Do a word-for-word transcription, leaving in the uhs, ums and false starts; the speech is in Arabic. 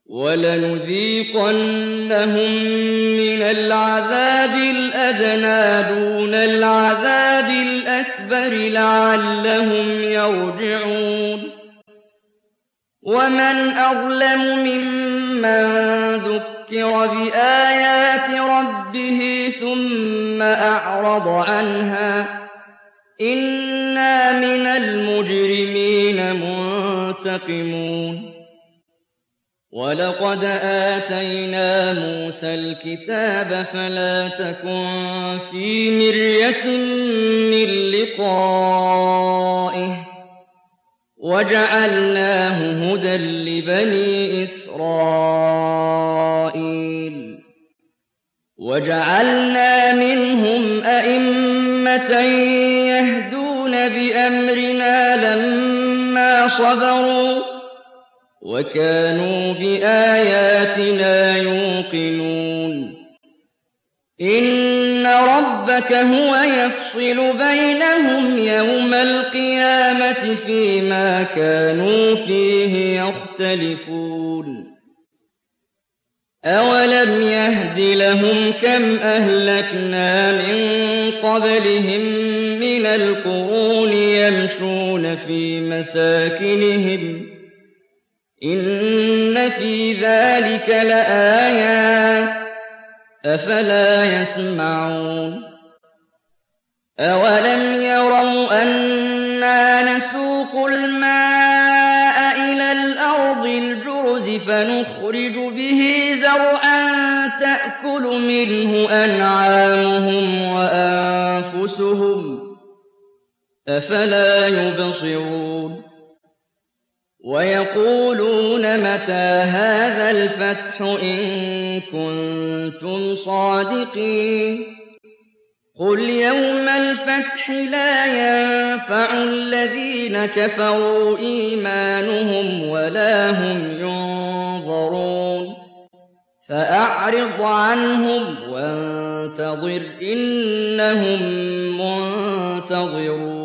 وَلَنُذِيقَنَّهُم مِّنَ الْعَذَابِ الْأَدْنَىٰ دُونَ الْعَذَابِ الْأَكْبَرِ لَعَلَّهُمْ يَرْجِعُونَ وَمَنْ أَظْلَمُ مِمَّن ذُكِّرَ بِآيَاتِ رَبِّهِ ثُمَّ أَعْرَضَ عَنْهَا ۚ إِنَّا مِنَ الْمُجْرِمِينَ مُنتَقِمُونَ وَلَقَدْ آتَيْنَا مُوسَى الْكِتَابَ فَلَا تَكُن فِي مِرْيَةٍ مِّن لِّقَائِهِ ۖ وَجَعَلْنَاهُ هُدًى لِّبَنِي إِسْرَائِيلَ وَجَعَلْنَا مِنْهُمْ أَئِمَّةً يَهْدُونَ بِأَمْرِنَا لَمَّا صَبَرُوا ۖ وَكَانُوا بِآيَاتِنَا يُوقِنُونَ إِنَّ رَبَّكَ هُوَ يَفْصِلُ بَيْنَهُمْ يَوْمَ الْقِيَامَةِ فِيمَا كَانُوا فِيهِ يَخْتَلِفُونَ أَوَلَمْ يَهْدِ لَهُمْ كَمْ أَهْلَكْنَا مِن قَبْلِهِم مِّنَ الْقُرُونِ يَمْشُونَ فِي مَسَاكِنِهِمْ ۗ إِنَّ فِي ذَٰلِكَ لَآيَاتٍ ۖ أَفَلَا يَسْمَعُونَ أَوَلَمْ يَرَوْا أَنَّا نَسُوقُ الْمَاءَ إِلَى الْأَرْضِ الْجُرُزِ فَنُخْرِجُ بِهِ زَرْعًا تَأْكُلُ مِنْهُ أَنْعَامُهُمْ وَأَنفُسُهُمْ ۖ أَفَلَا يُبْصِرُونَ وَيَقُولُونَ مَتَىٰ هَٰذَا الْفَتْحُ إِن كُنتُمْ صَادِقِينَ قُلْ يَوْمَ الْفَتْحِ لَا يَنفَعُ الَّذِينَ كَفَرُوا إِيمَانُهُمْ وَلَا هُمْ يُنظَرُونَ فَأَعْرِضْ عَنْهُمْ وَانتَظِرْ إِنَّهُم مُّنتَظِرُونَ